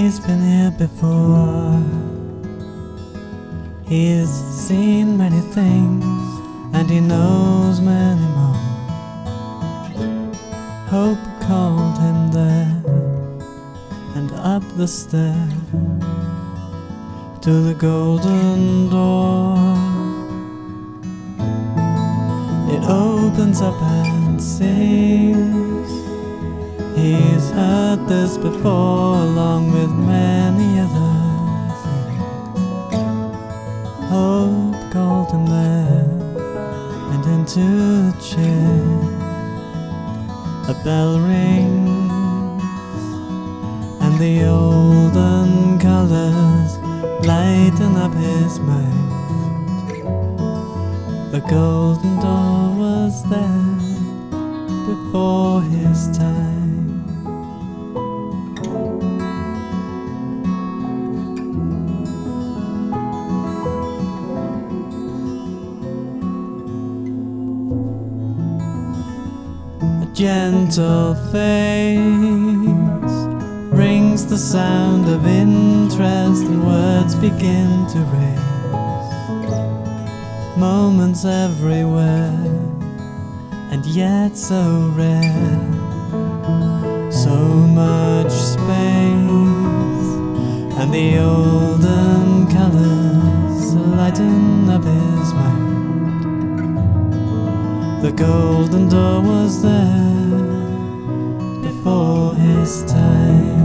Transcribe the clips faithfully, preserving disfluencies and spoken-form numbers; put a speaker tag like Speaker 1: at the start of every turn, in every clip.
Speaker 1: He's been here before. He's seen many things, and he knows many more. Hope called him there, and up the stair to the golden door. It opens up and sings. He's heard this before, along with many other things. Hope called him there, and into the chair a bell rings, and the olden colors lighten up his mind. The golden door was there before his time. Gentle face rings the sound of interest, and words begin to race. Moments everywhere, and yet so rare. So much space, and the olden colors lighten up his mind. The golden door was there before his time.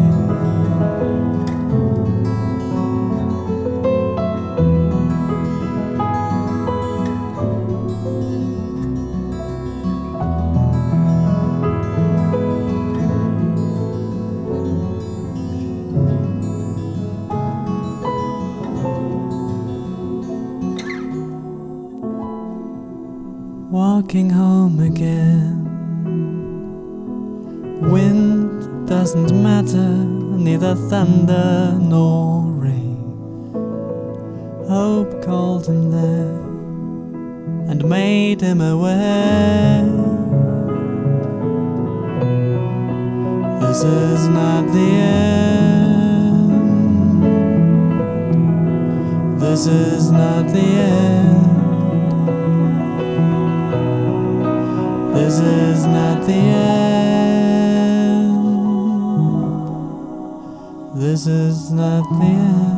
Speaker 1: Walking home again. Wind doesn't matter, neither thunder nor rain. Hope called him there and made him aware. This is not the end. This is not the end. This is not the end. This is not the end.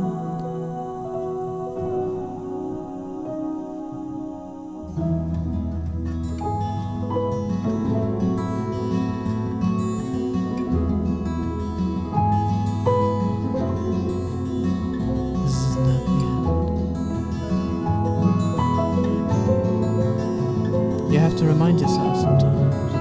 Speaker 1: This is not the end. You have to remind yourself sometimes.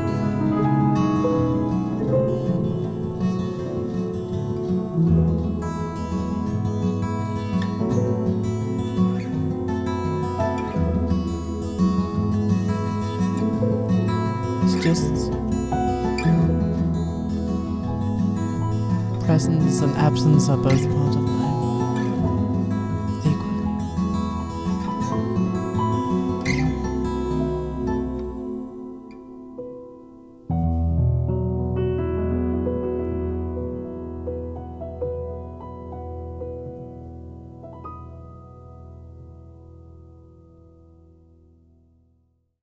Speaker 1: It's just presence and absence are both part of